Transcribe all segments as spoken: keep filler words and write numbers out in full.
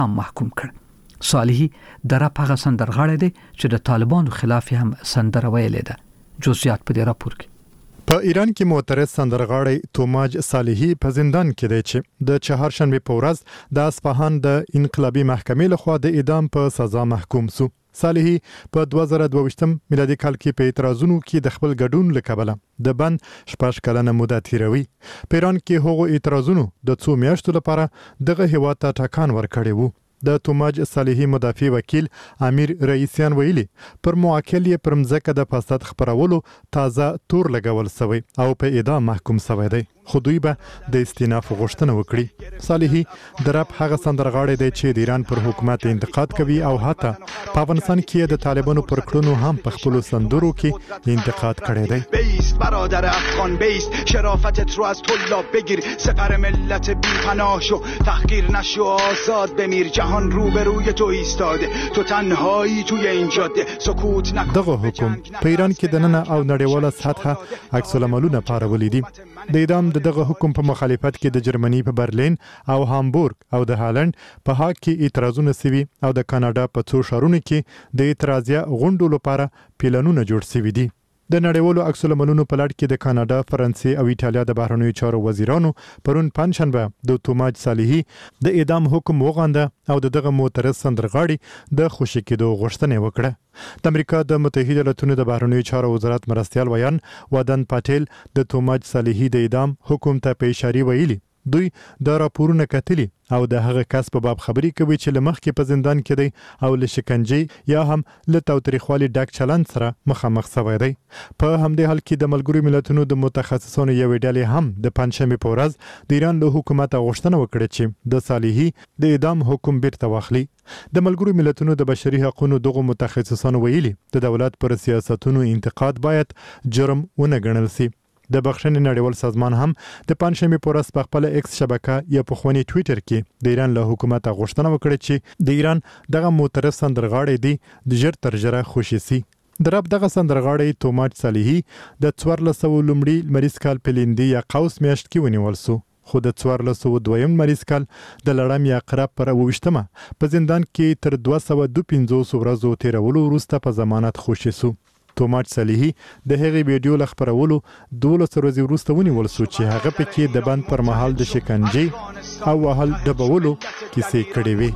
محکوم کړ. صالحي د رپ هغه سندرغاړی دی چې د طالبانو خلاف هم سندره ویلې ده. جزئیات په دې راپور کې. په ایران کې معترض سندرغاړی توماج صالحي په زندان کې دی چې د چهارشنبه په ورځ د اصفهان د انقلابي محکمې لخوا د اعدام په سزا محکوم شو. صالحي په دوه زره دوه ویشتم میلادي کال کې په اعتراضونو کې د خپل ګډون لکبله د بند شپږ کلنه موده تیروي. په ایران کې هغو اعتراضونو د څو میاشتو لپاره دغه هیواد ته ټکان ورکړی وو. د توماج صالحي مدافع وکیل امیر رئیسیان ویلي پر موکل یې پر مځکه د فساد خبرولو تازه تور لګول شوی او په اعدام محکوم شوی دی. خو دوی به د استیناف غوښتنه وکړي. صالحي د رپ هغه سندرغاړی دی چې د ایران پر حکومت انتقاد کوي او حتی په افغانستان کې د طالبانو پر کړنو هم په خپل سندرو کې انتقاد کړی دی. بیست برادر افغان بیست، شرافتت رو از طلاب بگیر، سپر ملت بی پناه شو، تحقیر نشو، آزاد بمیر، جهان روبروی تو ایستاده، تو تنهایی توی این جاده، سکوت نکن. دغه حکم په ایران کې د نن او نړیواله سطحه عکس العملونه پارولې دي. د اعدام د دغه حکم په مخالفت کې د جرمني په برلین او هامبورګ او د هالند په هاګ کې اعتراضونه سوي او د کاناډا په څو ښارونو کې د اعتراضیه غونډو لپاره پلانونه جوړ سوي دي. د نړیوالو عکس العملونو په لړ کې د کاناډا، فرانسې او ایټالیا د بهرنیو چارو وزیرانو پرون پنځشنبه د توماج صالحي د اعدام حکم وغانده او دغه معترض سندرغاړي د خوشي کېدو غوښتنه وکړه. د امریکا د متحده ایالاتونو د بهرنیو چارو وزارت مرستیال ویان ودن پټیل د توماج صالحي د اعدام حکم ته په اشاره ویلي دوی د راپورونه کتلي او د هغه کس په باب خبري کوي چې لمخ کې په زندان کې دی او له شکنجې یا هم له تاوتریخوالي ډک چلند سره مخامخ شوی دی. په همدې حال کې د ملګرو ملتونو د متخصصانو یوې ډلې هم د پنځشنبه په ورځ د ایران له حکومت غوښتنه وکړه چې د صالحي د اعدام حکم بیرته واخلي. د ملګرو ملتونو د بشري حقوقو دغه متخصصانو ویلي د دولت پر سیاستونو انتقاد باید جرم ونه ګڼل شي. د بخښنې نړیوال سازمان هم د پنځشنبه په ورځ په خپل ایکس شبکه یا په خوني ټوئیټر کې د ایران له حکومت غوښتنه وکړه چې د ایران دغه معترض سندرغاړی دی د ژر تر ژره خوشي سي. د رب دغه سندرغاړی توماج صالحي د څوارلس سوه لومړي لمریز کال په لیندي یا قوس میاشت کې ونیول شو، خو د څوارلس سوه دویم لمریز کال د لړم یا قرب پر اوویشتمه په زندان کې تر دوه سوه دوه پنځوس ورځو تیرولو وروسته په ضمانت خوشي سو. توماج صالحي د هغې ویډیو له خپرولو دولس ورځې وروسته ونیول شو چې هغه پکې د بند پر مهال د شکنجې او وهل ډبولو کیسې کړې وې.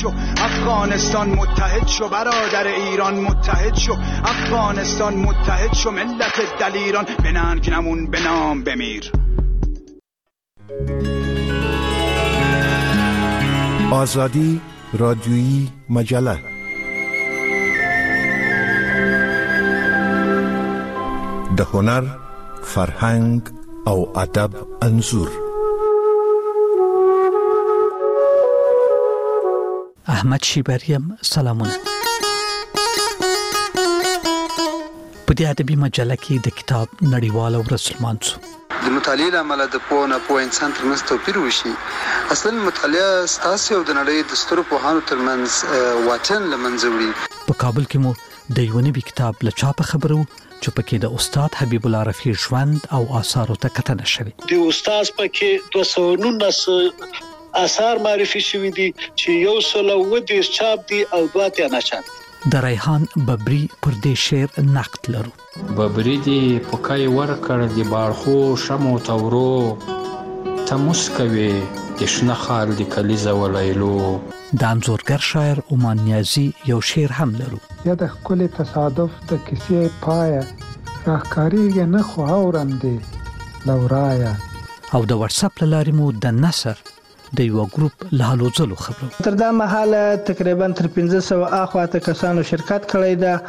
افغانستان متحد شو، برادر ایران متحد شو، افغانستان متحد شو، ملت دلیران به ننگ نمون، به نام بمیر. آزادی رادیویی مجله د هنر، فرهنګ او ادب انځور. احمد شیبریم سلامونه. په دې ادبي مجله کې د کتاب نړیواله ورځ لمانځو. د مطالعې عمله د پوه نه پوه انسان ترمنځ توپیر وشي. اصلا مطالعه ستاسو او د نړۍ د سترو پوهانو ترمنځ واټن له منځه وړي. په کابل کې مو د یو نوي کتاب له چاپه خبرو چې پکې د استاد حبیب الله رفیع ژوند او آثارو ته کتنه شوې. د استاد پکې دوه سوه نولس آثار معرفي شوي دي چې یو سل او اووه دېرش چاپ دي او دوه اتیا نشر. د ریحان ببري پر دې شعر نقد لرو. ببري دی پکای ورکړ دی باړخو شمو تورو تموس کوي د شنه خال د کلیزه ولیلو. د انځورګر شاعر عمان نیازي یو شعر هم لرو. یا د ښکلي تصادف د کیسې پایه راښکاریږي نه خو اورم دی لورایه. او د واتساپ له لارې مو د نثر د یو ګروپ له هلو ځلو خبرو. تر دا مهاله تقریبا تر پنځه سوه اخواته کسانو شرکت کړی ده.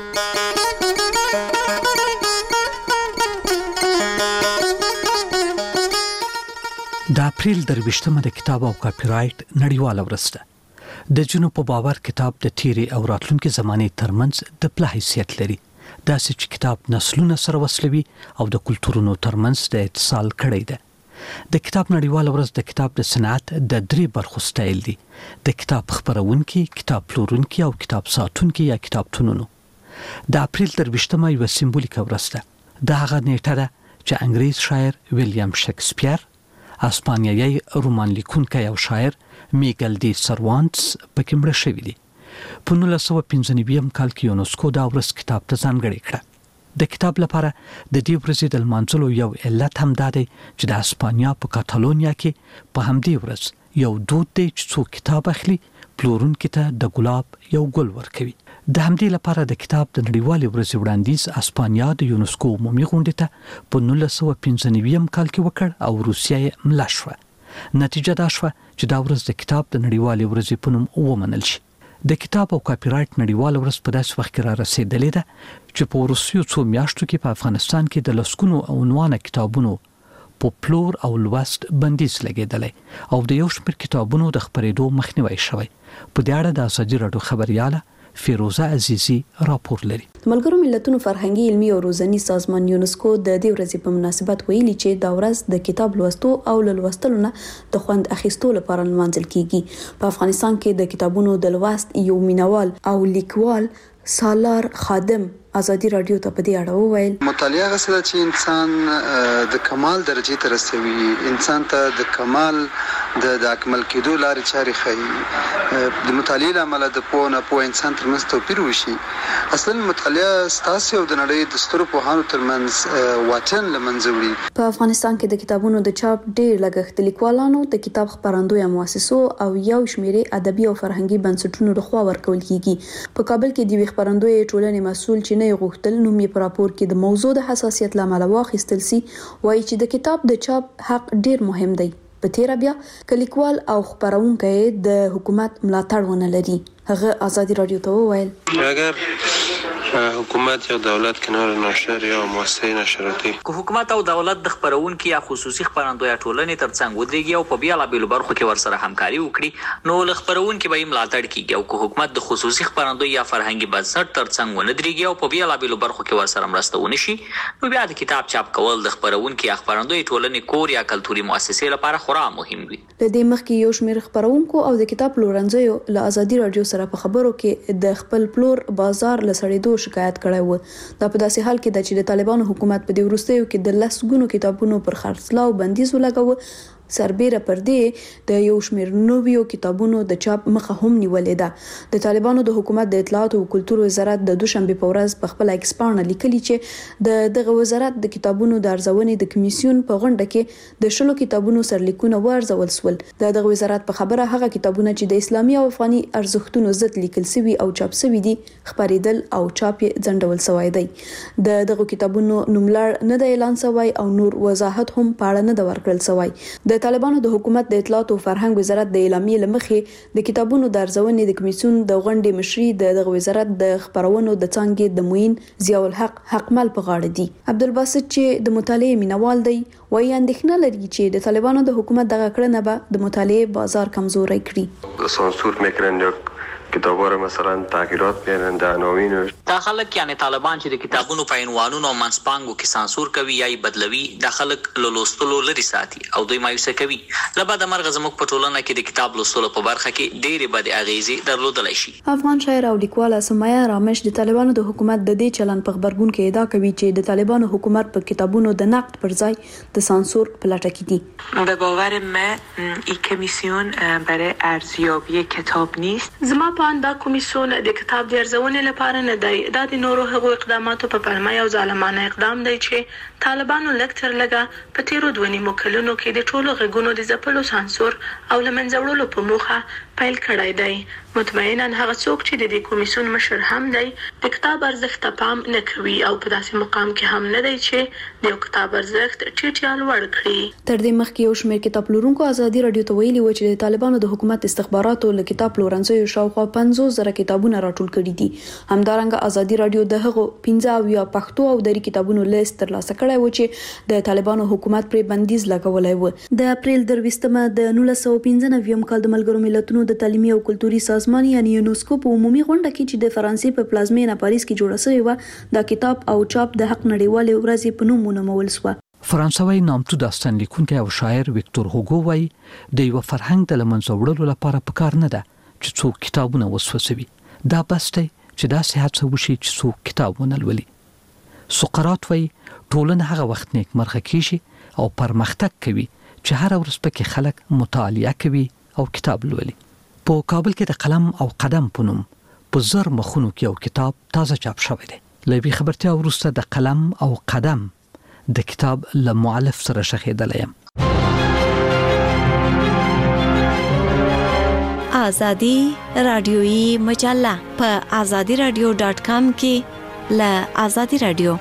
د اپریل درویشتمه د کتاب او کاپی رایټ نړیواله ورځ ده. د جنو په باور کتاب د تیری او راتلونکي زمانه ترمنځ د پله حیثیت لري. داسې چې کتاب نسلونه سره وصلوي او د کلتورونو ترمنځ د اتصال کړی ده. د کتاب نړیواله ورځ د کتاب د صنعت د درې برخو سټایل دي: د کتاب خپرونکي، کتاب پلورونکي او کتاب ساتونکي یا کتابتونونو. د اپریل درویشتمه یو سمبولیکه ورځ ده. د هغه نیټه ده چې انګریز شاعر ویلیام شکسپیر، اسپانیایی رومان لیکونکی او شاعر میګل دی سروانټس پکې مړ شوی دی. په نولس سوه پنځه نوي کال کې یونسکو دا ورځ کتاب ته ځانګړې کړه. د کتاب لپاره د دې ورځې د لمانځلو یو علت هم دا دی چې د اسپانیا په کاتالونیا کې په همدې ورځ یو دود دی چې څوک کتاب اخلي پلورونکي ته د ګلاب یو ګل ورکوي. د همدې لپاره د کتاب د نړیوالې ورځې وړاندیز اسپانیا د یونسکو عمومي غونډې ته په نولس سوه پنځه نوي کال کې وکړ او روسیه یې ملا شوه. نتیجه دا شوه چې دا ورځ د کتاب د نړیوالې ورځې په نوم ومنل شي. د کتاب او کاپی رایټ نړیواله ورځ په داسې وخت کې را رسېدلې ده چې په وروستیو څو میاشتو کې په افغانستان کې د لسګونو عنوانه کتابونو په پلور او لوست بندیز لګېدلی او د یو شمېر کتابونو د خپرېدو مخنیوی شوی. په دې اړه د ازادي راډیو خبریاله فیروزه عزیزی راپور لري. ملګرو ملتونو فرهنګي علمي او روزنی سازمان یونسکو د دې ورځې په مناسبت ویلي چې دا ورځ د کتاب لوستو او لوستلو نه د خوند اخیستو لپاره لمانځل کیږي. په افغانستان کې د کتابونو د لوست یو مینوال او لیکوال سالار خادم ازادي رادیو ته په دې اړه وویل. مطالعه غسل چې انسان د کمال درجه ته رسوي، انسان ته د کمال د د اکمل کېدو لارې چارې ښیي. د مطالعې له امله د پوه نه پوه انسان ترمنځ توپیر وشي. اصلا مطالعه ستاسو او د نړۍ د سترو پوهانو ترمنځ واټن له منځه وړي. په افغانستان کې د کتابونو د چاپ ډېر لګښت لیکوالانو د کتاب خپرندوی مؤسسو او یو شمېر ادبي او فرهنګي بنسټونو لخوا ورکول کیږي. په کابل کې د وی خپرندوی ټولنې مسؤل چې نه غوښتل نو می په راپور کې د موضوع د حساسیت لامل واخیستل سي وایي چې د کتاب د چاپ حق ډیر مهم دی. په تیر بیا کلیکوال او خبرونکي د حکومت ملاتړ ونه لري. هغه ازادي رادیو ته وویل اگر حکومت یا دولت کنار نشر یا مؤسسه نشراتی که حکومت او دولت د خبرونکو یا خصوصي خبرندوی ټولنې ترڅنګ ودرېږي او په بیلابېلو برخو کې ورسره همکاري وکړي نو له خبرونکو به یې ملاتړ کیږي. او که حکومت د خصوصي خبرندوی یا فرهنګي بنسټ ترڅنګ ونه درېږي او په بیلابېلو برخو کې ورسره مرسته ونه شي نو بیا د کتاب چاپ کول د خبرونکو یا خبرندوی ټولنې کور یا کلتوري مؤسسې لپاره خورا مهم وي. د دې مخکې یو شمېر خبرونکو او د کتاب پلورنځیو له ازادي رادیو سره په خبرو کې د خپل پلور بازار لسړېدو شکایت کړی و. دا په داسې حال کې د چې د طالبانو حکومت په دې وروستیو کې د لسګونو کتابونو پر خرڅلاو بندیز ولګاوه. سربېره پر دې د یو شمېر نویو کتابونو د چاپ مخه هم نیولې ده. د طالبانو د حکومت د اطلاعات او کلتور وزارت د دوشنبه په ورځ په خپل ایکس پاڼه لیکلي چې د دغه وزارت د کتابونو د ارزونې د کمیسیون په غونډه کې د شلو کتابونو سرلیکونه ورزول سول. د دغه وزارت په خبره هغه کتابونه چې د اسلامي او افغاني ارزښتونو ضد لیکل شوي او چاپ شوي دي خبرېدل او چاپ یې ځنډول شوی دی. د دغه کتابونو نوملړ نه د اعلان شوی او نور وضاحت هم پاړه نه د ورکړل شوی. د طالبانو د حکومت د اطلاعات او فرهنګ وزارت د اعلامیې لمخې د کتابونو د ارزونې د کمیسیون د غونډې مشري د دغه وزارت د خبرونو د څانګې د موین ضیاء الحق حقمل په غاړه دي. عبدالباسط چې د مطالعې مینوال دی وایي اندېښنه لري چې د طالبانو د حکومت دغه کړنه به د مطالعې بازار کمزوری کړي. سانسور میکنن یا کتابا رو مثلا تغییرات میارن در عناوینش. دا خلک یعنی طالبان چې د کتابونو په عنوانونو او منځپانګو کې سانسور کوي یا یې بدلوي دا خلک له لوستلو لرې ساتي او دوی مایوسه کوي. له بده مرغه زموږ په ټولنه کې د کتاب لوستلو په برخه کې ډېرې بدې اغېزې درلودلی شي. افغان شاعر او لیکواله سمیه رامش د طالبانو د حکومت د دې چلن په خبرګون کې ادعا کوي چې د طالبانو حکومت په کتابونو د نقد پر ځای د سانسور په لټه کې دي. به باور من این کمیسیون برای ارزیابی کتاب نیست. زما په اند کمیسیون د کتاب د ارزونې لپاره نه دی. دا د نورو هغو اقداماتو په پلمه یو ظالمانه اقدام دی چې طالبانو لږ تر لږه په تیرو دوه نیمو کلونو کې د ټولو غږونو د ځپلو سانسور او له منځه وړلو په موخه پیل کړی دی. مطمئنا هغه څوک چې د دې کمیسیون مشر هم دی د کتاب ارزښت ته پام نه کوي او په داسې مقام کې هم نه دی چې د یو کتاب ارزښت ټیټ یا لوړ کړي. تر دې مخکې یو شمېر کتاب پلورونکو ازادي رادیو ته ویلي و چې د طالبانو د حکومت استخباراتو له کتاب پلورنځیو شاوخوا پنځوس زره کتابونه راټول کړي دي. همدارنګه ازادي رادیو د هغو پنځه اویا پښتو او دري کتابونو لیست ترلاسه کړی و چې د طالبانو حکومت پرې بندیز لګولی و. د اپریل درویشتمه د نولس سوه پنځه نوي کال د ملګرو ملتونو د تعلیمي او کلتوري سازمان یعنی یونسکو په عمومي غونډه کې چې د فرانسې په پلازمینه پاریس کې جوړه شوې و د کتاب او چاپ د حق نړیوالې ورځې په نوم ونومول شوه. فرانسوي نامتو داستان لیکونکی او شاعر ویکتور هوګو وایي د یو فرهنګ د لمنځه وړلو لپاره پکار نه ده چې څوک کتابونه وسوځوي. دا بس دی چې داسې هڅه وشي چې څوک کتاب ونه لولي. سقراط وایي ټولنه هغه وخت نیکمرغه کیږي او پرمختګ کوي چې هر ورځ پکې خلک مطالعه کوي او کتاب لولي. په کابل کې د قلم او قدم په نوم په زر مخونو کې یو کتاب تازه چاپ شوی دی. لوی خبرتیا وروسته د قلم او قدم د کتاب له مؤلف سره شخېدلی یم. آزادی رادیویی مجله په آزادی رادیو ډاټ کام کې له آزادی رادیو.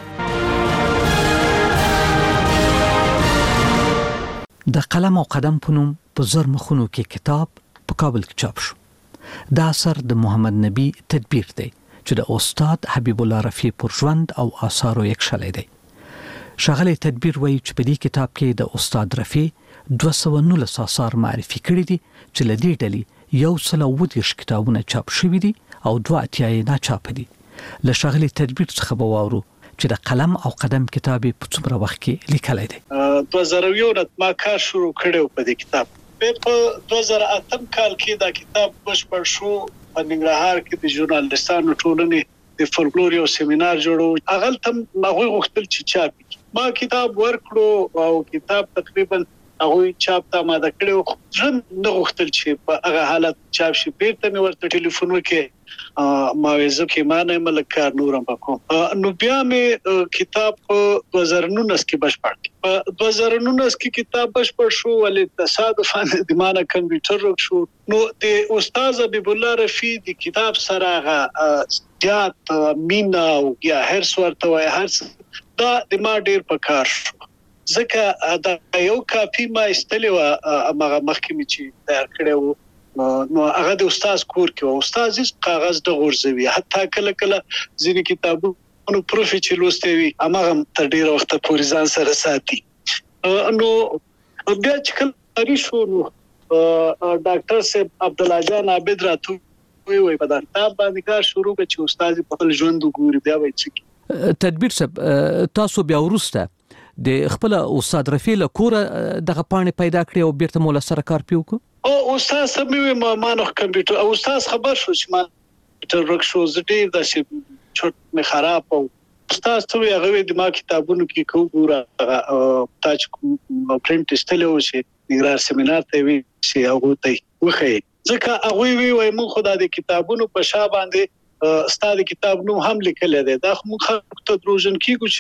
د قلم او قدم په نوم په زر مخونو کې کتاب په کابل کې چاپ شو. دا اثر د محمد نبی تدبیر دی چې د استاد حبیب الله رفیع پر ژوند او آثارو یک شلی دی. ښاغلی تدبیر وایي چې په دې کتاب کې د استاد رفیع دوه سوه نولس آثار معرفي کړي دي چې له دې ډلې یو سل او اووه دېرش کتابونه چاپ شوي دي او دوه اتیا یې ناچاپه دي. له ښاغلي تدبیر څخه به واورو چې د قلم او قدم کتاب په څومره وخت کې لیکلی دی. دوه زره یو نه ما کار شروع کړی په دې کتاب. په دوه زره اتم کال کې دا کتاب بشپړ شو. په ننګرهار کې د ژورنالستانو ټولنې د فولکلور یو سیمینار جوړو. هغه تم هغه غوښتل چې چاپ کړي. ما کتاب ورکړو او کتاب تقریبا هغه چاپ ته ماده کړو. ځم نه غوښتل چې په هغه حالت چاپ شي. بیرته مې ورته ټلیفون وکړ ما ویزه کې مانه ملکار نورم پکوم. نو بیا مې کتاب دوه زره نولس کې بشپړ کړ. په دوه زره نولس کې کتاب بشپړ شو ولې تصادفاً د مانه کمپیوټر روک شو. نو د استاد حبیب الله رفیع د کتاب سره هغه زیات مینا او یا هر څورته وای هر دا د ما ډیر په کار شو. ځکه دا یو کاپی ما استلو هغه مخکې چې تیار کړو نو هغه د استاد کور کې او استاد هیڅ کاغذ د غورځوي. حتی کله کله ځینې کتابونو پروفي چې لوستي وي هغه تر ډیره وخت پورې ځان سره ساتي. نو بیا چې کله اړ شو نو ډاکټر صاحب عبد الله جان عابد راتو وی وی په دا کتاب باندې کار شروع کړ چې استاد په خپل ژوند وګوري. بیا وایي چې تدبیر صاحب تاسو بیا ورسته د خپل استاد رفیع له کوره دغه پاڼې پیدا کړې او بیرته مول سره کار پیوکو. او استاد سمې ما ما نو کمپیوټر او استاد خبر شو چې ما تر رک شو زړه د شي چوت می خراب او استاد ته هغه د ما کتابونو کې کو ګوره تاج پرنٹ استلو شي نګرار سیمینار ته وی شي هغه ته وخی. ځکه هغه وی وای مون خدای د کتابونو په شا باندې استاد کتاب نو هم لیکل دی. دا مخ ته دروژن کیږي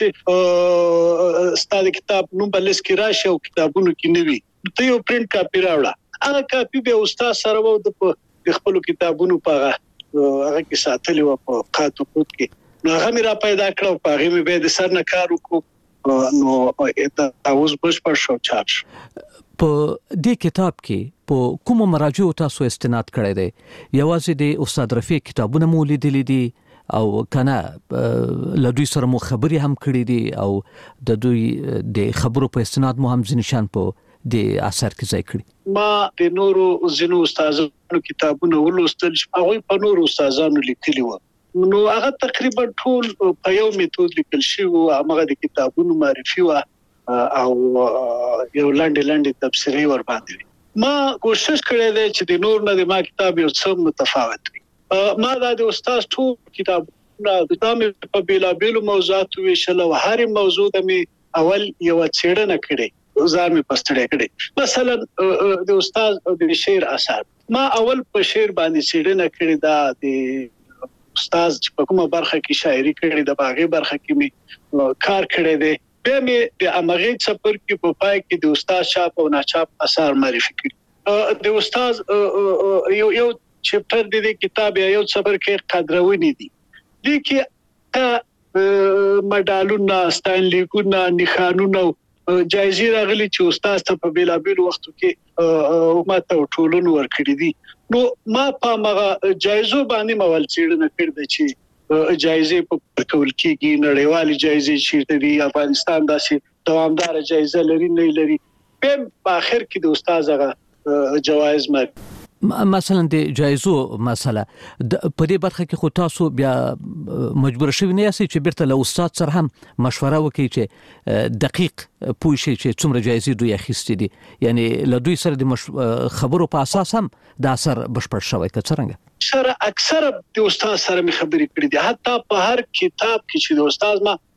چې استاد کتاب نو بلس کې راشي او کتابونو کې نوي ته یو پرنٹ کاپی راوړه. هغه کاپی به استاد سره وو د خپل کتابونو په هغه کې ساتلی و په قاتو کوت کې. نو هغه مې را پیدا کړو په هغه مې به د سر نه کار وکړو. نو دا اوس بشپړ شو چاپ شو. په دې کتاب کې په کومو مراجعو تاسو استناد کړی دی؟ یوازې د استاد رفیع کتابونه مو لیدلي دي او کنه له دوی سره مو خبرې هم کړې دي او د دوی د خبرو په استناد مو هم ځینې شیان په د اثر کې ځای کړي؟ ما د نورو ځینو استادانو کتابونه ولوستل چې هغه په نورو استادانو لیکلي و. نو هغه تقریبا ټول په یو میتود لیکل شوی و. هغه د کتابونو معرفي و او یو لاندې لاندې تفسیري ور باندې. ما کوشش کړې ده چې د نور نه د ما کتاب یو څه متفاوت وي. ما د استاد ټول کتابونه د تامه په بیلا بیلو موضوعات ویشل او هر موضوع د می اول یو څېړنه کړې ځان می پستړې کړې. مثلا د استاد د شعر اثر ما اول په شعر باندې څېړنه کړې. دا د استاد چې په کومه برخه کې شاعري کړې د باغې برخه کې می کار کړې ده. به می د امغه څپر کې په پای کې د استاد چاپ او ناچاپ اثر معرفي کړي. د استاد یو یو چپټر د دې کتاب یو څپر کې قدرونی دي. د کې مډالونه ستانلیکونه نښانونه جایزې راغلي چې استاد ته په بیلا بیل وختو کې ماته ټولون ورکړي دي. نو ما په هغه جایزو باندې مول څېړنه کړې چې جایزې په کول کېږي. نړیوالې جایزې چې د افغانستان داسې دوامدار جایزه لري نه لري. په اخر کې د استاد هغه جوایز مګ مثلا د جایزو مسله په دې برخه کې خو تاسو بیا مجبور شوی نه یاست چې بیرته له استاد سره هم مشوره وکړئ چې دقیق پوه شئ چې څومره جایزې دوی اخیستې دي. یعنی له دوی سره د مش... خبرو په اساس هم د اثر بشپړ شوی که څرنګه؟ سره اکثر د استاد سره می خبرې کړې دي. حتی په هر کتاب کې چې د استاد ما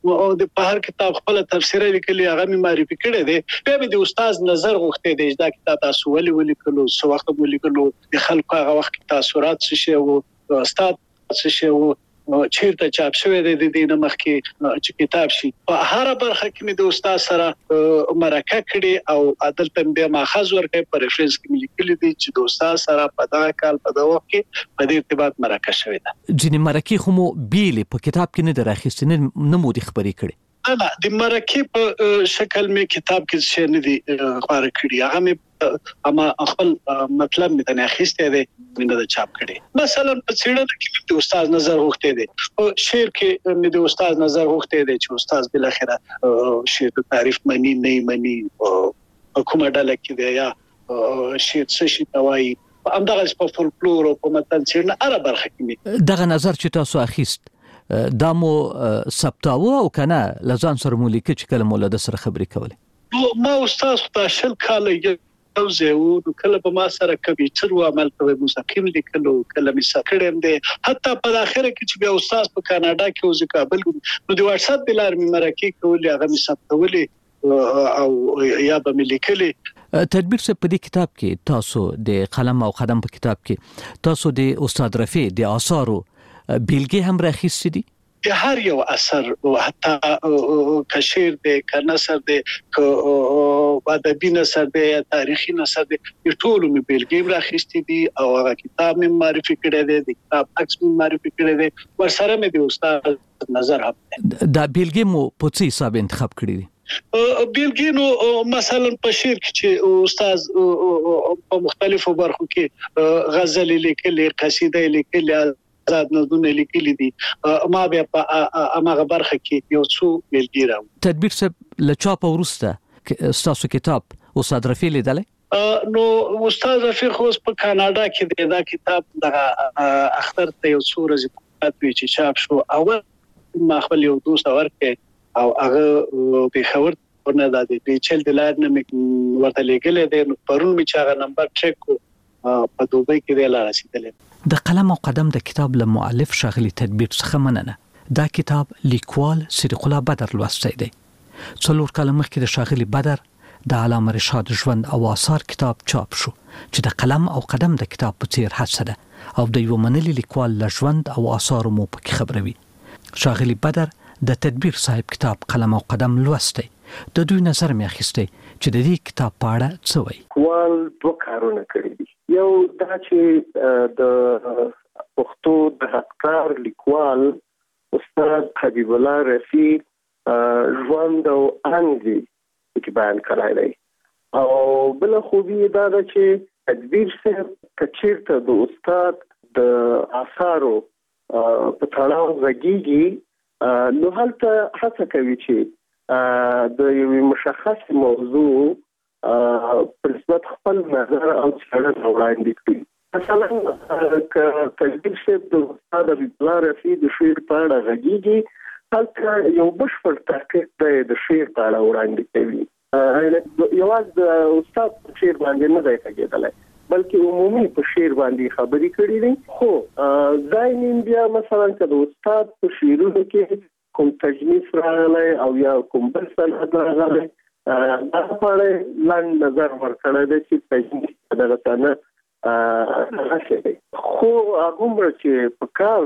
او د په هر کتاب خپل تفسیر لیکلی هغه مې معرفي کړی دی. بیا مې د استاد نظر غوښته دی دا کتاب تاسو ولې ولیکلو، څو وخت مو لیکلو، د خلکو هغه وخت تاثیرات څه شی وو، استاد څه شی وو، چیرته چاپ شوی دی د دې مخکې چې کتاب شي. په هر برخه کې مې د استاد سره مرکه کړې او عدالت بیا ماخذ ورکړ په ریفرنس کې مې لیکلي دي چې د استاد سره په دا کال په دا وخت کې په دې ارتباط مرکه شوی ده. ځینې مرکې خو مو بیلې په کتاب کې نه دراخستې نه مو دي خبرې کړې. نه د مرکې په شکل مې کتاب کې څه نه دي خبره کړې، هغه مې اما خپل مطلب مې نه اخیسته دي نه د چاپ کړي. مثلا په څېړنه کې د استاد نظر غوښته دي، او شعر کې مې د استاد نظر غوښته دي چې استاد بل اخره شعر په تعریف منی نه منی کومه ډله کې دی یا شعر څه شي توایي همدغه په فولکلور او په متن څېړنه هر برخه کې دغه نظر چې تاسو اخیست دا مو ثبتاوه او کنه لزان سره مو لیکه چې کله مولا د سره خبرې کولې؟ ما استاد خو شل کاله او زه و کله په ما سره کمپیوټر و عمل کوي مستقیم لیکلو کله می سکړم دي، حتی په اخره کې چې بیا استاد په کاناډا کې او زکابل نو د واتس اپ بلار می مرکه کولې هغه می ثبتولې او یا به می لیکلې. تدبیر څه په دې کتاب کې تاسو د قلم او قدم په کتاب کې تاسو د استاد رفیع د آثارو بیلګې هم راخیستې دي؟ د هر یو اثر حتی کشیر دی که نثر دی که ادبي نثر دی یا تاریخي نثر دی ټول مې بیلګې راخیستې دي او هغه کتاب مې معرفي کړی دی، د کتاب عکس مې معرفي کړی دی، ورسره مې د استاد نظر هم دی. دا بیلګې مو په څه حساب انتخاب کړی دي؟ بیلګې نو مثلا په شعر کې چې استاد په مختلفو برخو کې غزل لیکلي، قصیده لیکلي، آزاد نظمونه لیکلي دي، ما بیا په هغه برخه کې یو څو بیلګې راوړم. تدبیر صاحب له چاپ وروسته ستاسو کتاب استاد رفیع لیدلی؟ نو استاد رفیع خو په کاناډا کې دی، دا کتاب دغه اختر ته یو څو ورځې پاتې چې چاپ شو او ما خپل یو دوست ورکړ او هغه په خبر ورنه د دې چل د لار نه ورته لیکل دي، نو پرون می چې هغه نمبر چک کو په دوبۍ کې دی لا رسیدلې. د قلم او قدم د کتاب له مؤلف شاغلی تدبیر څخه مننه. دا کتاب لیکوال صدیق الله بدر لوستی دی. څلور کاله مخکې د شاغلی بدر د علامه رشاد ژوند او آثار کتاب چاپ شو چې د قلم او قدم د کتاب په څیر هڅه ده او د یو منلي لیکوال له ژوند او آثار مو پکې خبروي. شاغلی بدر د تدبیر صاحب کتاب قلم او قدم لوستی. د دوی نظر مې اخیستی چې د دې کتاب په اړه څه وایي. لیکوال دوه کارونه کړي دي، یو دا چې د پښتو د حقدار لیکوال استاد حبیب الله رفیع ژوند او انځي چې بیان کړی دی، او بل خوبي دا ده چې تدبیر صاحب کچیرته د استاد د آثارو په تړاو غږیږي نو هلته هڅه کوي چې د یو مشخص موضوع په نسبت خپل نظر او څېړنه وړاندې کړي. مثلا که تدبیر صاحب د استاد حبیب الله رفیع د شعر په اړه غږیږي هلته یو بشپړ تحقیق دی د شعر په اړه وړاندې کوي، یوازې د استاد په شعر باندې نه دی غږېدلی بلکې عمومي په شعر باندې خبرې کړي دي. خو ځای نیم بیا مثلا که د استاد په شعرونو کې کوم تجنیس راغلی او یا کوم بل سند راغلی دا په اړه لاندې نظر ورکړی دی چې تجنیس دغه سند راشي دی، خو هغومره چې په کار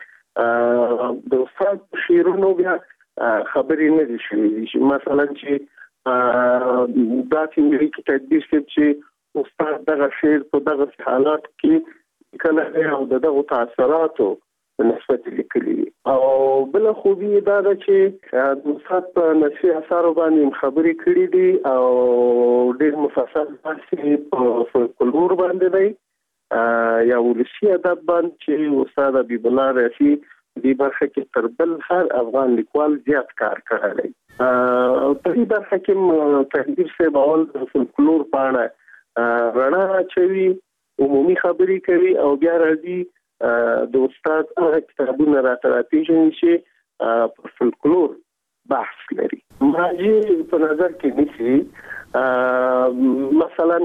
ده د استاد په شعرونو بیا خبرې نه دي شوي. مثلا چې دا څنګه کې تدبیر صاحب چې استاد دغه شعر په دغه حالات کې کله او دغه تاثیراتو نسبت لیکلي، او بل خوبي دا ده چې د استاد په نشي اثارو باندې خبرې کړې دي او ډېر مفصل بحث په فولکلور باندې دی یا ولسي ادب باندې چې استاد حبیب الله رفیع دې برخه کې تر بل هر افغان لیکوال زیات کار کړی دی. په دې برخه کې تدبیر صاحب اول د فولکلور په اړه رڼا اچوي، عمومي خبرې کوي او بیا راځي د استاد هغه کتابونه راته راپېژني چې په فولکلور بحث لري. مراجع په نظر کې نیسي مثلا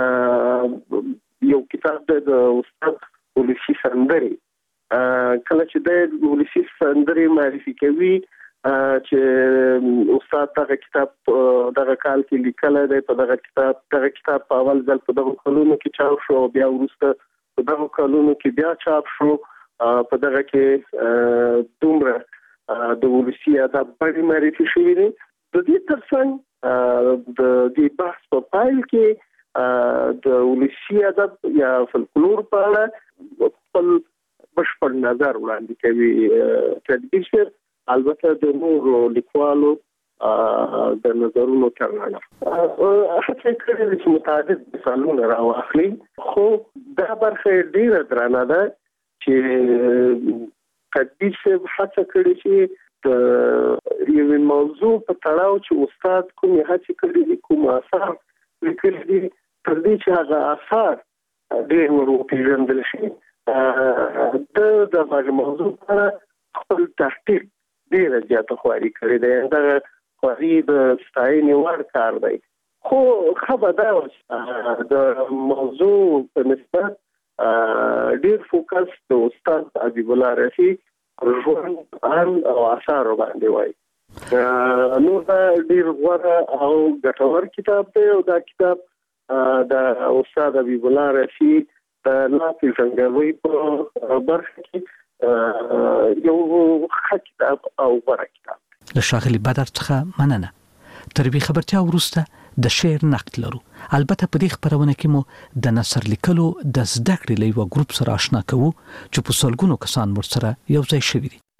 یو کتاب د استاد ولسي سندرې، کله چې د ولسي سندرې معرفي کوي چې استاد دغه کتاب دغه کال کې لیکل دی په دغه کتاب دغه کتاب په اول ځل په دغه کلونو کې چاپ شو بیا وروسته په دغه کلونو کې بیا چاپ شو په دغه کې دومره د ولسی ادب باندې معرفي شوی دی د دې ترڅنګ د دې بحث په پایل کې د ولسی ادب یا فلکلور په اړه خپل بشپړ نظر وړاندې کوي تدبیر شر البته د نورو لیکوالو د نظرونو ترانه هڅه کړې چې متعدد مثالونه راوخلي خو دا برخه ډیره درنه ده چې تدبیر شر هڅه کړې چې د یو موضوع په تړاو چې استاد کومه هڅه کړې کوم اثر لیکلي دي تر دې چې هغه اثر ډېر ورو پیژندل شي د دغه موضوع په خپل تحقیق ډېر زیات خواري کړی دی دا خواري د ستاینې وړ کار دی خو خبردار د موضوع په نسبت ډېر فوکس د استاد حبیب الله رفیع ژوند او آثار باندې وایي نو دا ډېر غوره او ګټور کتاب دی او دا کتاب د استاد حبیب الله رفیع د لاپی څنګه په برخه کې یو ښه کتاب او غوره کتاب له ښاغلي بدر څخه مننه تر دې خبرتیا وروسته د شعر نقد لرو البته په دې خبرونه کې مو د نثر لیکلو د زده کړې له یو ګروپ سره آشنا کوو چې په سلګونو کسان ورسره یو ځای شوي دي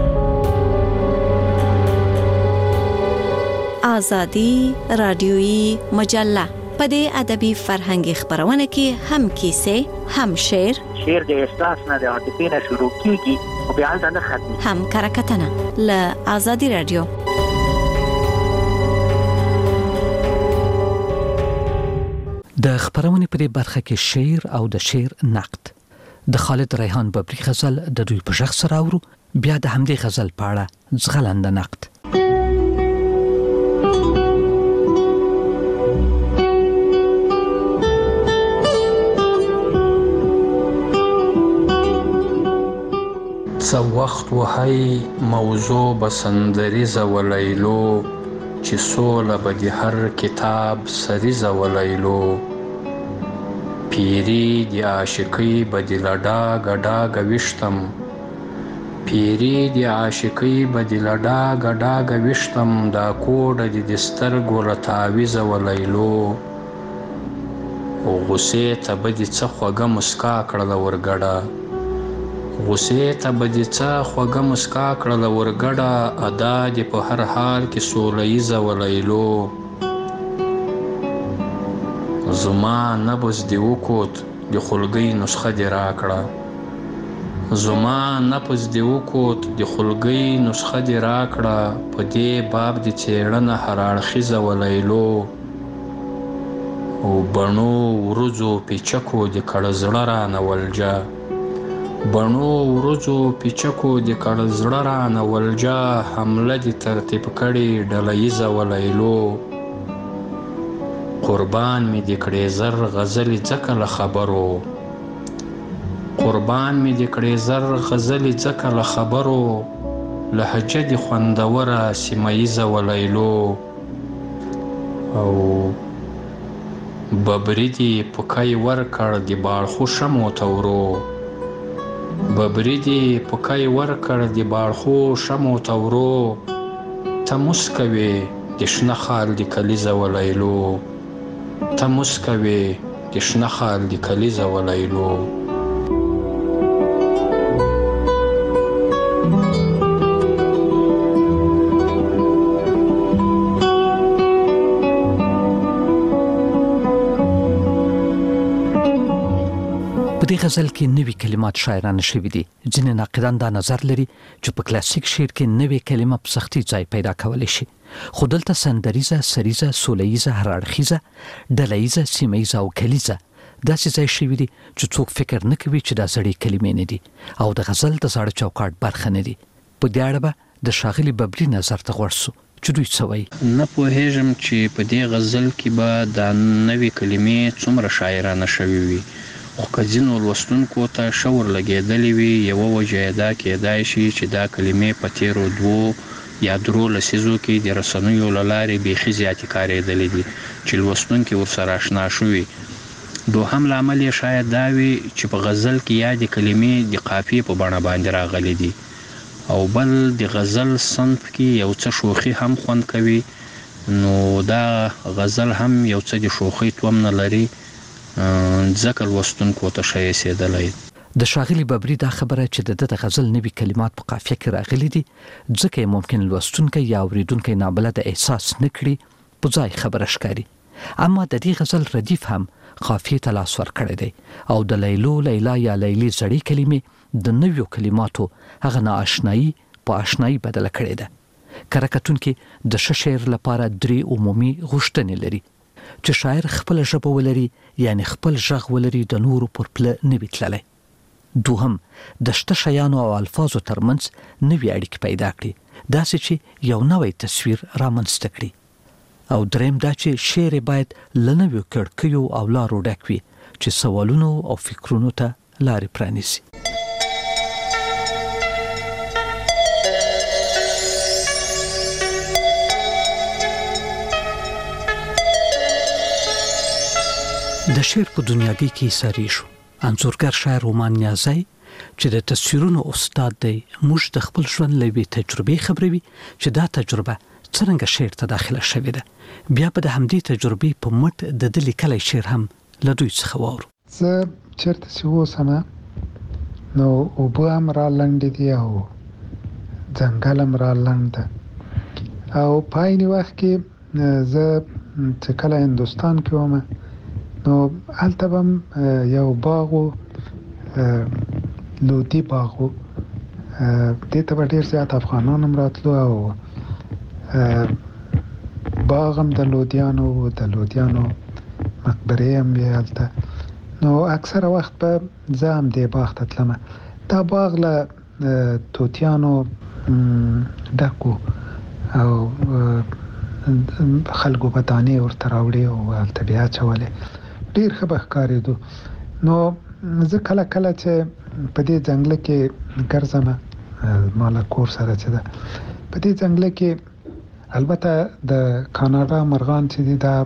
آزادی رادیویی مجله په دې ادبي فرهنګي خبرونه کې هم کیسه هم شعر شعر د احساس نه د عاطفې نه شروع کیږي او بیا د ختمي هم کرکټنه له آزادی رادیو د خبرونه په دې برخه کې شعر او د شعر نقد د خالد ریحان ببري غزل د دوی په شخص سره اورو بیا د همدې غزل په اړه ځغلند نقد څه وخت وهی موضوع بسندریزه ولیلو چې سوله به د هر کتاب سریزه ولیلو پیری د عاشقۍ به د لډاګه ډاګه ویشتم پیری د عاشقۍ به د لډاګه ډاګه ویشتم دا کوډه د د سترګو له تعویزه ولیلو غوسې ته به د څه خوږه مسکا کړله ورګډه غوسې ته به دې څه خوږه مسکا کړله ورګډه ادا دې په هر حال کې سوله ییزه ولیلو زما نبض دې وکوت د خلګۍ نسخه دې راکړه زما نبض دې وکوت د خلګۍ نسخه دې راکړه په دې باب دې څېړنه هر اړخیزه ولیلو او بڼو ورځو پیچکو دې کړه زړه رانه ولجه بڼو ورځو پیچکو د کړه زړه رانه ولجا حمله دې ترتیب کړې ډله ییزه ولیلو قربان مې دې کړې زر غزلې ځکه له خبرو قربان مې دې کړې زر غزلې ځکه له خبرو لهجه دې خوندوره سیمه ییزه ولیلو او ببري دې پوکی ورکړ د باړخو شمو ته ورو ببري دې پوکی ورکړ د باړخو شمو ته ورو ته مسکوې د شنه خال د کلیزه ولیلو ته مسکوې د شنه خال د کلیزه ولیلو په دې غزل کې نوي کلمات شاعرانه شوي دي ځینې ناقدان دا نظر لري چې په کلاسیک شعر کې نوې کلمه په سختۍ ځای پیدا کولی شي خو دلته سندریزه سریزه سولیزه هر اړخیزه ډلهیزه سیمهیزه او کلیزه داسې ځای شوي دي چې څوک فکر نه کوي چې دا زړې کلمې نه دي او د غزل د زاړه چوکاټ برخه نه دي په دې اړه به د ښاغلي ببري نظر ته غوږ شو چې دوی څه وایي نه پوهېږم چې په دې غزل کې به دا نوې کلمې څومره شاعرانه شوي وي خو که ځینو لوستونکو ته ښه ورلګېدلې وي یوه وجه یې دا کېدای شي چې دا کلمې په تېرو دوو یا درو لسیزو کې د رسنیو له لارې بیخي زیاتې کارېدلې دي چې لوستونکي ورسره اشنا شوي. دوهم لامل یې شاید دا وي چې په غزل کې یادې کلمې د قافیې په بڼه باندې راغلي دي، او بل د غزل صنف کې یو څه شوخي هم خوند کوي، نو دا غزل هم یو څه د شوخي توم نه لري، ځکه لوستونکو ته ښه ایسېدلی. د ښاغلي ببري دا خبره چې د د غزل نوي کلمات په قافیه کې راغلي دي ځکه ممکن لوستونکی یا اوریدونکی نابلده احساس نکړي په ځای خبره ښکاري. اما د دې غزل ردیف هم قافیه ته لاس ورکړی دی او د لیلو لیلا یا لیلی زړې کلمې د نویو کلماتو هغه نااشنایي په اشنایي بدله کړې ده. کره کتونکي د ښه شعر لپاره درې عمومي غوښتنې لري چې شاعر خپل ژبه ولري، یعنی خپل غږ ولري، د نورو پر پله نه وي تللی. دوهم د شته شیانو او الفاظو ترمنځ نوې اړیکې پیدا کړي، داسې چې یو نوی تصویر رامنځته کړي. او دریم دا چې شعر باید له نویو کړکیو او لارو ډک وي چې سوالونو او فکرونو ته لارې پرانیسي. د شعر په دنیاګۍ کې ساري شو. انځورګر شاعر رومان نیازی چې د تصویرونو استاد دی موږ د خپل ژوند له یوې تجربې خبروي چې دا تجربه څرنګه شعر ته داخله شوې ده. بیا په د همدې تجربې په مټ د ده لیکلی شعر هم له دوی څخه واورو. زه چېرته چې اوسم نو اوبه هم را لنډې دي او ځنګل هم را لنډ ده، او په عین وخت کې زه چې کله هندوستان کې وم نو هلته به هم یو باغ و، لودي باغ و، دې ته به ډېر زیات افغانان هم راتلو او باغ هم د لودیانو و، د لودیانو مقبرې هم وې هلته. نو اکثره وخت به زه هم دې باغ ته تلم. دا باغ له توتیانو ډک و او خلکو به دانې ورته راوړې او هلته بیا اچولې، ډېر ښه به ښکارېدو. نو زه کله کله چې په دې ځنګله کې ګرځم، ما له کور سره چې ده په دې ځنګله کې البته د کاناډا مرغان چې دي دا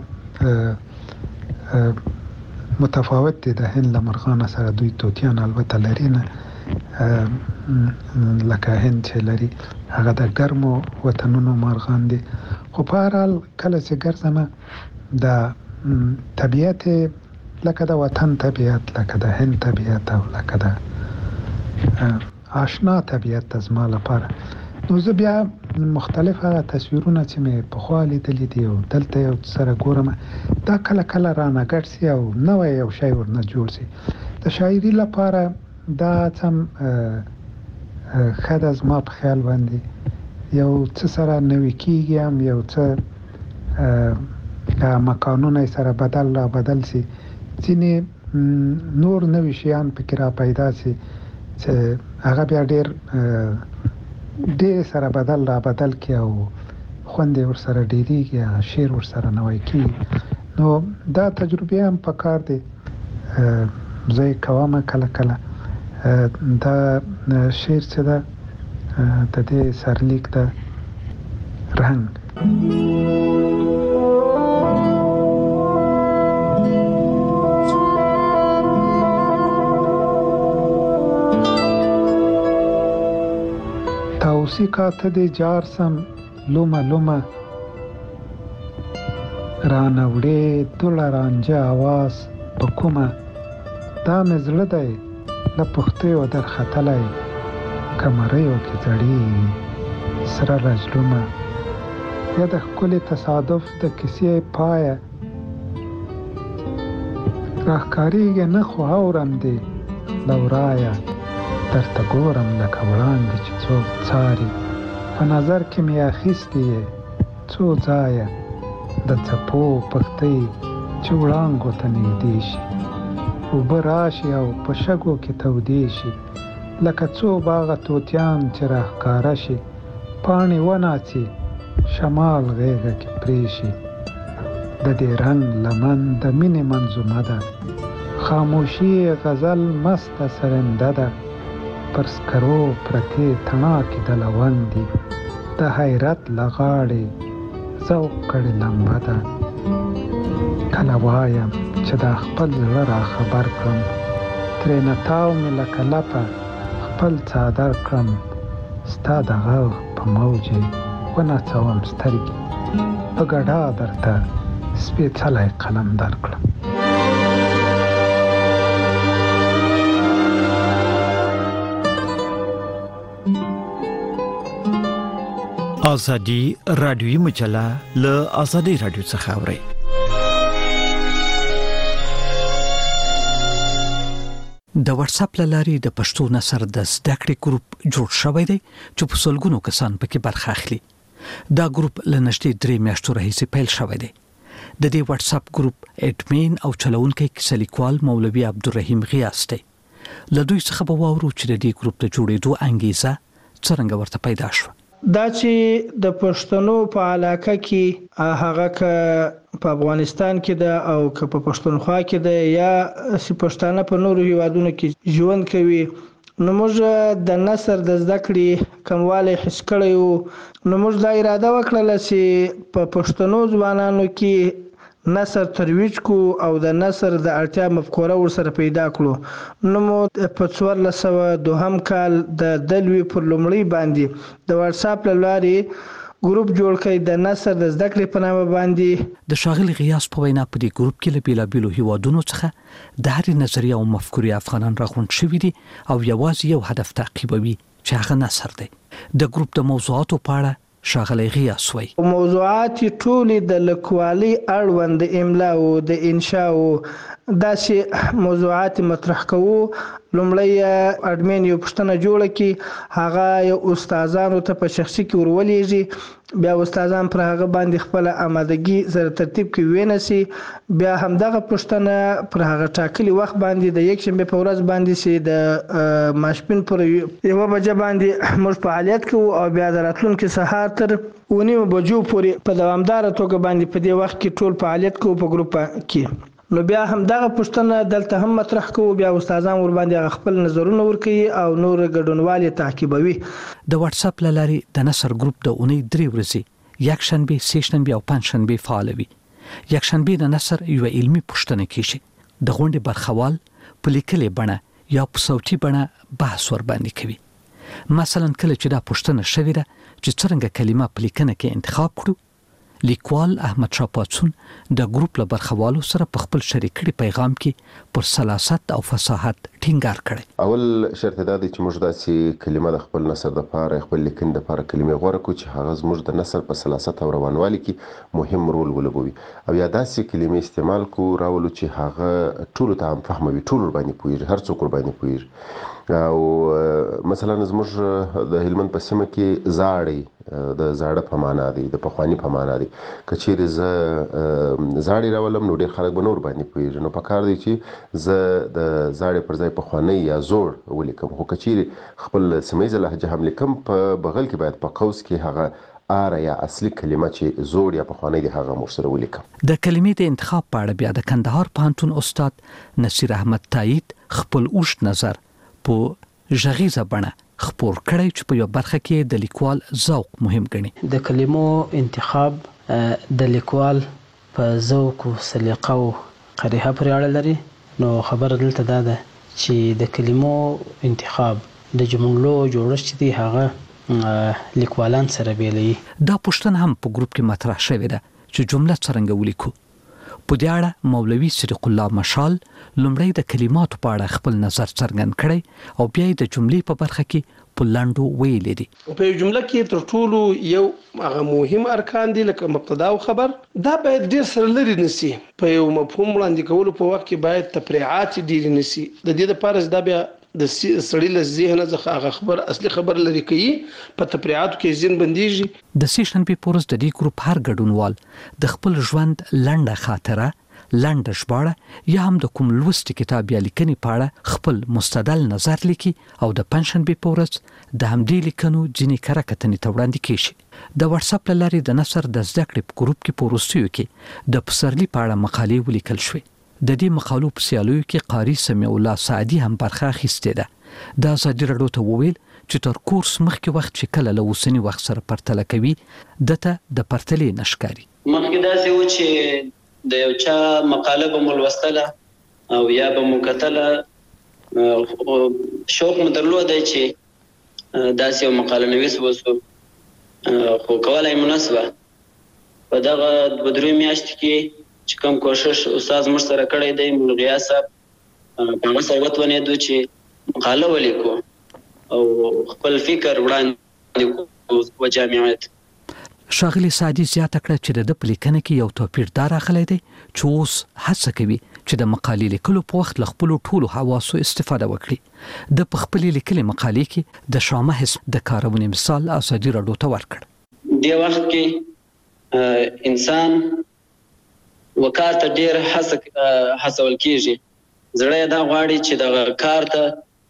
متفاوت دي د هند له مرغانو سره. دوی توتیان البته لري نه لکه هند چې لري، هغه د ګرمو وطنونو مرغان دي. خو په هر حال کله چې ګرځم د طبیعت لکه د وطن طبیعت، لکه د هند طبیعت او لکه د آشنا طبیعت زما لپاره، نو زه بیا مختلف هغه تصویرونه چې مې پخوا لیدلي دي او دلته یو سره ګورم، دا کله کله رانه ګډ سي او نوی یو شی ورنه جوړ سي. د شاعري لپاره دا څم ښه ده زما په خیال باندې، یو څه سره نوي کېږي هم، یو څه مکانونه یې سره بدل را بدل سي، ځینې نور نوي شیان پکې را پیدا سي چې هغه بیا ډېر ډېر سره بدل را بدل کړي او خوند یې ورسره ډېرېږي، هغه شعر ورسره نوی کېږي. نو دا تجربې هم پکار دی، زه یې کوم کله کله. دا شعر چې ده د دې سرلیک ده رنګ. تاوسی کاته دی جارسم لومه لومه، رانوړې دوړه رانجه آواز په کومه، دا مې زړه دی له پښتیو در ختلی، کمریو کې زړې سره رجلومه، یا د ښکلي تصادف د کیسې پایه، راښکارېږي نه خو اورم دې له ورایه، درته ګورم لکه وړاندې چې څوک څاري، په نظر کې مې اخیستې یې څو ځایه، د څپو پښتۍ چې وړانګو ته نږدې شي، اوبه راشي او په شګو کې تودې شي، لکه څو باغه توتیان چې راښکاره شي، پاڼې وناڅي شمال غیږه کې پرې شي. د دې رنګ لمن د مینې منظومه ده، خاموشي غزل مسته سرنده ده، پر سکرو پرتې تڼاکې د لوندې، د حیرت لغاړې ذوق کړې لمبه ده. کله وایم چې دا خپل زړه را خبر کړم، ترېنه تاو مې لکه لپه خپل څادر کړم. ستا د غږ په موج یې ونڅوم سترګې، په ګډا درته سپېڅلی قلم درکړم. ازادي رادیوي مجله له ازادي رادیو څخه اوري. د واتس اپ لاري د پښتو نثر د زده کړې ګروپ جوړ شوی دی چې په سلګونو کسان پکې برخه اخلي. دا ګروپ له نږدې درې میاشتو راهیسې پیل شوی دی. د دې واتس اپ ګروپ اډمین او چلوونکی کیسه لیکوال مولوي عبدالرحیم غیاث دی. له دوی څخه به واورو چې د دې ګروپ د جوړېدو انګیزه څرنګه ورته پیدا شوه. دا چې د پښتنو په علاقه کې هغه ک په افغانستان کې ده او ک په پښتونخوا کې ده یا سی پښتانه په نورو هیوادونو کې ژوند کوي، نو موږ د نثر د زده کړې کموالی حس کړی وو. نو موږ دا اراده وکړله چې په پښتنو ځوانانو کې نثر ترویج کو او د نثر د اړتیا مفکوره ورسره پیدا کړو. نو مو په څوارلس سوه دوهم کال د دلوي پر لومړی باندې د واتس اپ له لارې ګروپ جوړ کړی د نثر د زده کړې په نامه باندې. د ښاغلي غیاث په وینا په دې ګروپ کې له بیلابیلو هیوادونو څخه د هرې نظریه او مفکورې افغانان راغونډ شوي دي او یوازې یو هدف تعقیبوي چې هغه نثر دی. د ګروپ د موضوعاتو په اړه ښاغلی غیاث وایي: موضوعات ټولې د لیکوالۍ اړوند د املا او د انشاء او داسې موضوعات مطرح کوو. لومړی اډمین یو پوښتنه جوړه کړي، هغه یو استادانو ته په شخصي کې ورولېږي، بیا استادان پر هغه باندې خپل آمادګي سره ترتیب کوي ونسي، بیا همدغه پوښتنه پر هغه ټاکلي وخت باندې د یک شنبه په ورځ باندې سي د ماشپین پر یو بجې باندې موږ فعالیت کوو او بیا د راتلونکي سهار تر ونیمه بجو پورې په دوامداره توګه باندې په دې وخت کې ټول فعالیت کوو په ګروپ کې. نو بیا هم دغه پوښتنه دلته هم مطرح کوو، بیا استادان ور باندې خپل نظرونه ورکوي او نور ګډونوال تعقیبوي. د واتس اپ لاري د نثر ګروپ د اونۍ درې ورځې یک شنبه، سه شنبه او پنځ شنبه فعال وي. یک شنبه د نثر یو علمي پوښتنه کیږي، د غونډې برخوال په لیکلې بڼه یا په صوتي بڼه بحث ور باندې کوي. مثلا کله چې دا پوښتنه شوې ده چې څنګه کلمه په لیکنه کې انتخاب کړو، لیکوال احمد شاه پاڅون د ګروپ له برخوالو سره په خپل شریکړي پیغام کې پر سلاست او فصاحت ټینګار کړي. اول شرط دا دی چې موږ داسې کلمه د خپل نثر د لپاره خپل لیکن د لپاره کلمې غوړه کو چې هغه زموږ د نثر په سلاست او روانوالي کې مهم رول ولوبوي، او یا داسې کلمې استعمال کو راولو چې هغه ټول ته هم فهموي، ټول باندې پوهیږي، هر څوک باندې پوهیږي. او مثلا زموږ د هلمند په سیمه کې زاړی د زاړه په معنا دی، د پخوانی په معنا دی. کچېرې زه زاړی راولم نو ډېر خلک به نور باندې پوهیږي، نو پکار دی چې زه د زاړی پر ځای پخوانی یا زوړ ولیکم. خو کچېرې خپل سیمه لهجه هم لیکم، په بغل کې باید په قوس کې هغه اره یا اصلي کلمه چې زوړ یا پخوانی دی هغه مور سره ولیکم. د کلمې د انتخاب په اړه بیا د کندهار پوهنتون استاد نصیر احمد تایید خپل اوږد نظر په ژغیزه بڼه خپور کړی چې په یو برخه کې د لیکوال ذوق مهم ګڼي. د کلمو انتخاب د لیکوال په ذوق او سلیقه او قریحه پورې اړه لري. نو خبره دلته دا ده چې د کلمو انتخاب د جملو جوړښت دی هغه لیکوالان سره بیلوي. دا پوښتنه هم په ګروپ کې مطرح شوې ده چې جمله څرنګه ولیکو. په دې اړه مولوي صدیق الله مشال لومړی د کلماتو په اړه خپل نظر څرګند کړی او بیا د جملې په برخه کې په لاندو ویلي دي. په یو جمله کې تر ټولو یو هغه مهم ارکان دي لکه مبتدا او خبر، دا باید ډیر سره لري نسی. په یو مفهوم وړاندې کولو په وخت کې باید تفریعات ډیر نسی. د دې لپاره دا بیا د سړی له ذهن څخه هغه خبر اصلي خبر لري کوي، په تفریعاتو کې ځین بنديږي. د سیشن په پورس د دې ګروپ هر ګډونوال د خپل ژوند لنډه خاطره، لنډه ژباړه یا هم د کوم لوست کتاب یا لیکنې په اړه خپل مستدل نظر لیکي او د پنځشنبه په ورځ د همدې لیکنو ځینې کره کتنې ته وړاندې کیږي. د واتس اپ لارې د نثر د زده کړې په ګروپ کې په وروستیو کې د پسرلي په اړه مقالې ولیکل شوې. د دې مقالو په سیالیو کې قاری سمیع الله سعدي هم برخه اخیستې ده. د ازادي راډیو ته وویل چې تر کورس مخکې وخت چې کله له اوسنی وخت سره پرتله کوي دته د پرتلې نشکاري. مخکې داسې و چې د یو چا مقاله به مو لوستله او یا به مو کتله، شوق مو درلودی چې داسې یو مقاله نویس وسو، خو کولای مو نسوه. په دغه دوه درې میاشتې کې چې کوم کوشش استاد موږ سره کړی دی، ملغیا صاحب په هغه سره وتوانېدو چې مقاله ولیکو او خپل فکر وړاندې کړو په جامعیت. ښاغلي سعدي زیاته کړه چې د ده په لیکنه کې یو توپیر دا راغلی دی چې اوس هڅه کوي چې د مقالې لیکلو په وخت له خپلو ټولو حواسو استفاده وکړي. د په خپلې لیکلې مقالې کې د شامه حزب د کارونې مثال ازادي راډیو ته ورکړ. دې وخت کې انسان وکړ ته ډېر هڅول کېږي، زړه یې دا غواړي چې دغه کار ته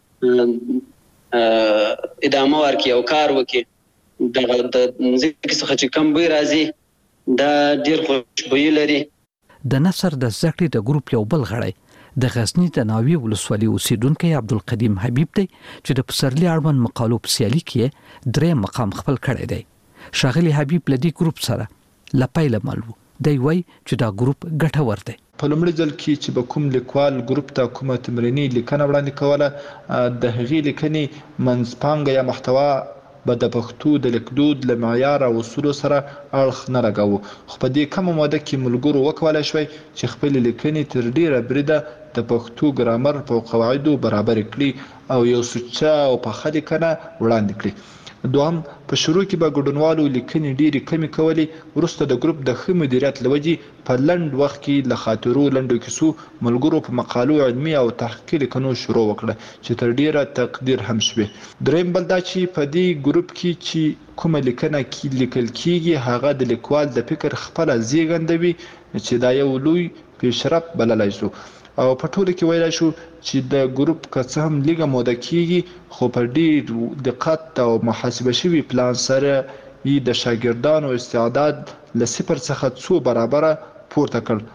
ادامه ورکړي او کار وکړي. دغه د ځمکې څخه چې کوم بوی راځي دا ډېر خوشبويي لري. د نثر د زده کړې د ګروپ یو بل غړی د غزني د ناوې ولسوالۍ اوسیدونکی عبدالقدیم حبیب دی چې د پسرلي اړوند مقالو په سیالي کې درې مقام خپل کړی دی. ښاغلي حبیب له دې ګروپ سره له پیله مل و. دی وایي چې دا ګروپ ګټور دی. په لومړي ځل کې چې به کوم لیکوال ګروپ ته کومه تمریني لیکنه وړاندې کوله، د هغې لیکنې منځپانګه یا محتوا به د پښتو د لیکدود له معیار او اصولو سره اړخ نه لګاوه. خو په دې کمه موده کې ملګرو وکولی شوی چې خپلې لیکنې تر ډېره بریده د پښتو ګرامر په قواعدو برابر کړي او یو سوچه او پخه لیکنه وړاندې کړي. دوهم، په شروع کې به ګډونوالو لیکنې ډېرې کمې کولې، وروسته د ګروپ د ښه مدیریت له وجې په لنډ وخت کې له خاطرو لنډو کیسو ملګرو په مقالو علمي او تحقیقي لیکنو شروع وکړه چې تر ډېره تقدیر هم شوې. دریم بل دا چې په دې ګروپ کې چې کومه لیکنه کې لیکل کېږي هغه د لیکوال د فکر خپله زیږنده وي چې دا یو لوی پیشرفت بللی شو. او په ټوله کې ویلی شو چې د ګروپ که څه هم لږه موده کېږي خو په ډېر دقت او محاسبه شوي پلان سره یې د شاګردانو استعداد له صفر څخه څو برابره پورته کړ.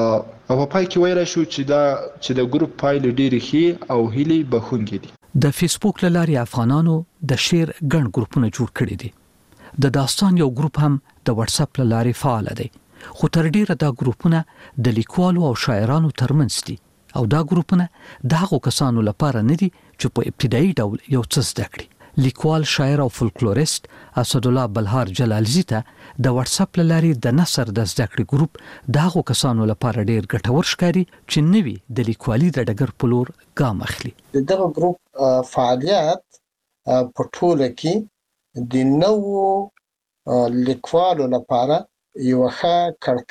او په پای کې ویلی شو چې دا چې د ګروپ پایلې ډېرې ښې او هیلې بښونکې دي. د فیسبوک له لارې افغانانو د شعر ګڼ ګروپونه جوړ کړي دي. د داستان یو ګروپ هم د واتس اپ له لارې فعال دی، خو تر ډیره دا ګروپونه د لیکوالو او شاعرانو ترمنځ دي او دا ګروپونه د هغو کسانو لپاره نه دي چې په ابتدایي ډول یو څه زده کړي. لیکوال، شاعر او فولکلوریست اسدالله بلهار جلالزی ته د واتس اپ له لارې د نثر د زده کړې ګروپ د هغو کسانو لپاره ډیر ګټور ښکاري چې نوي د لیکوالي د ډګر په لور ګام اخلي. دغه ګروپ فعالیت په ټوله کې د نوو لیکوالو لپاره یو ښه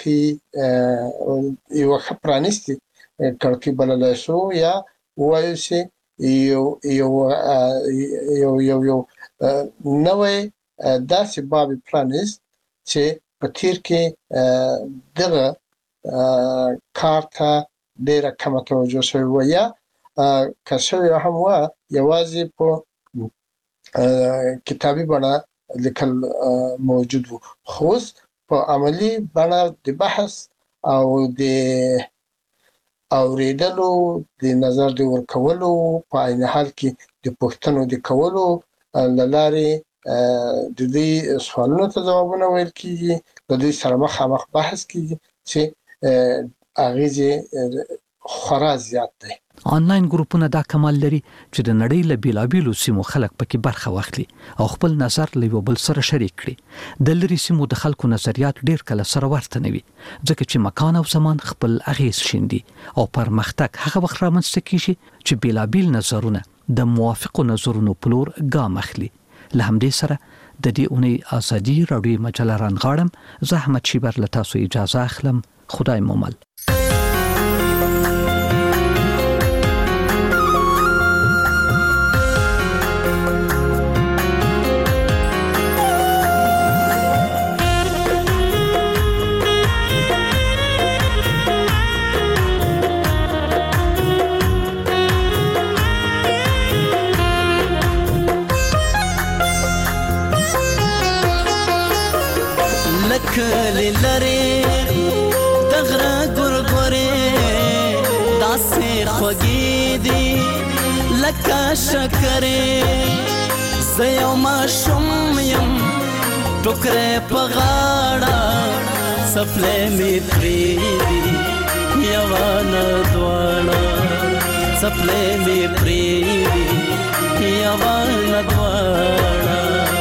کړکۍ یو ښه پرانیستې کړکۍ بللی شو، یا ووایو چې یو یو یو یو یو نوی داسې باب پرانیست چې په تیر کې دغه کار ته ډېره کمه توجه شوې وه، یا که شوې هم وه یوازې په کتابي بڼه لیکل موجود وو. خو اوس په عملی بڼه د بحث او د اوریدلو، د نظر د ورکولو، په عین حال کې د پوښتنو د کولو له لارې د دوی سوالونو ته ځوابونه ویل کېږي، د دوی سره مخامخ بحث کېږي چې اغیز خورا زیات دی. آنلاین ګروپونه دا کمال لري چې د نړۍ له بیلابیلو سیمو خلک پکې برخه واخلي او خپل نظر له یو بل سره شریک کړي. د لرې سیمو د خلکو نظریات ډیر کله سره ورته نه وي، ځکه چې مکان او زمان خپل اغیز شیندي او پرمختګ هغه وخت رامنځته کیږي چې بیلابیل نظرونه د موافقو نظرونو په لور ګام اخلي. له همدې سره د دې اونۍ ازادي راډیو مجله رانغاړم. زه احمد شیبر له تاسو اجازه اخلم. خدای مو مل. کلی لري دغره ګورګوري خوږې دي لکه شکرې زه یو ماشوم یم ټوکرې په غاړه څپلۍ مې پرېږدي یوه نه دواړه څپلۍ مې پرېږدي یوه نه دواړه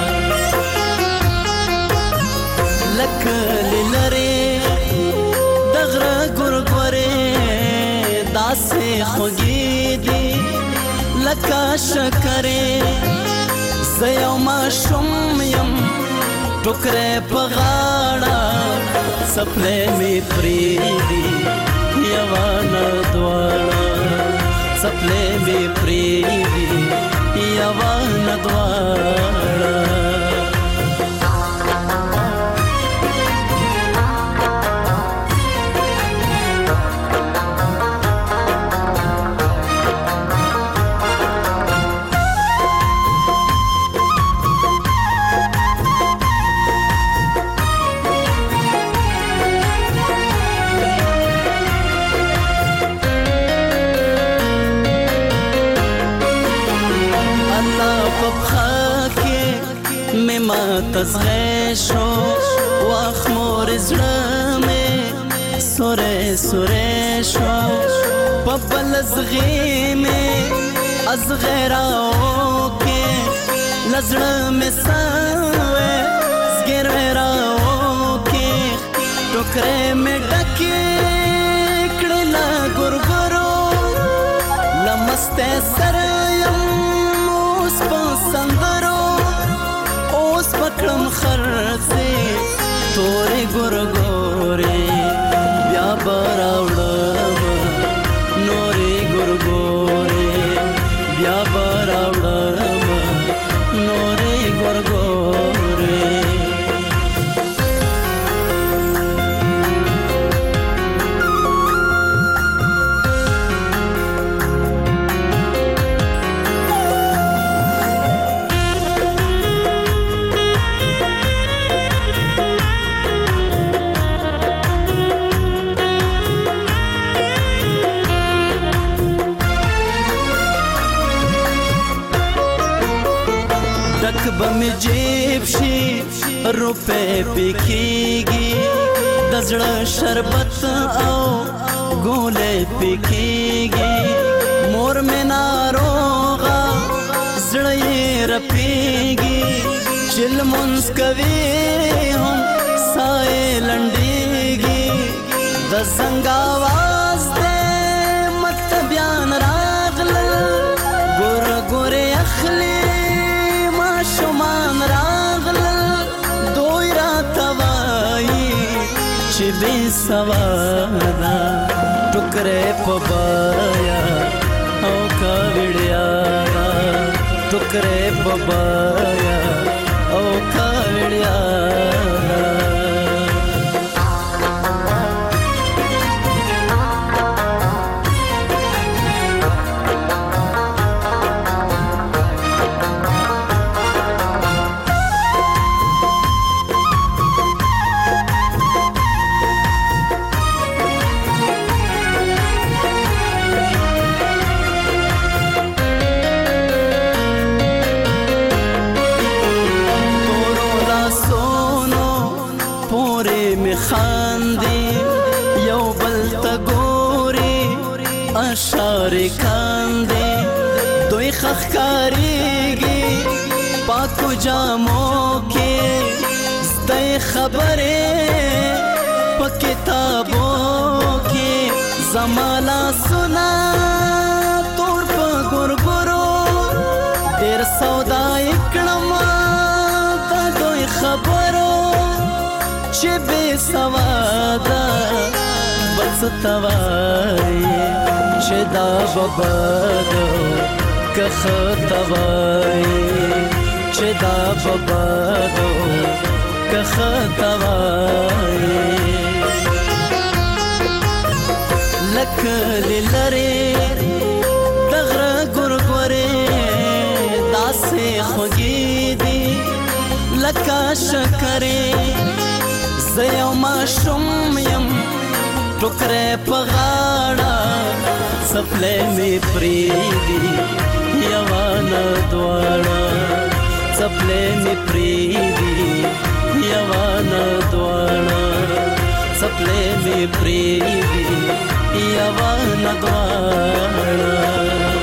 لکه لرې د غره ګورګورې داسې خوږې دي لکه شکرې زه یو ماشوم یم ټوکرې په غاړه څپلۍ مې پرېږدي یوه نه دواړه څپلۍ مې پرېږدي یوه نه دواړه تزغې شو واخ مور زړه مې سورې سورې شو په بل زغې مې ازغې راوکې لزړه مې سوې زګېروې راوکې ټوکرې مې ډکې کړې له ګورګورو له مستۍ سره یم اوس په سندرو پکړم خرڅې تورې ګورګورې بیا به راوړم نورې ګورګورې بیا به راوړم نورې ګورګورې بمې جیب شي روپۍ پکېږي د زړه شربت او ګولۍ پکېږي مور مې ناروغه زړه یې رپېږي چې لمونځ کوي هم ساه یې لنډېږي د زنګ اواز دی مطلبیان راغلل ګوره ګورې اخلي شمان راغلل دوی راته وایي چې بې سواده ټوکرې په بایا او کاوړیا ټوکرې په بایا او کاوړیا اشارې کاندې دوی ښکارېږي پاکو جامو کې زده خبرې په کتابو کې زما لاسونه تور په ګورګورو ډېر سودا یې کړم د دوی خبرو چې بې سواده بل څه ته وایي چې دا به بدو که ښه ته وایي چې دا به بدو که ښه ته وایي لکه لرې د غره ګورګورې داسې خوږې دي لکه شکرې زه یو ماشوم یم ټوکرې په غاړه څپلۍ مې پرېږدي یوانه دواړه څپلۍ مې پرېږدي یوانه دواړه څپلۍ مې پرېږدي یوانه دواړه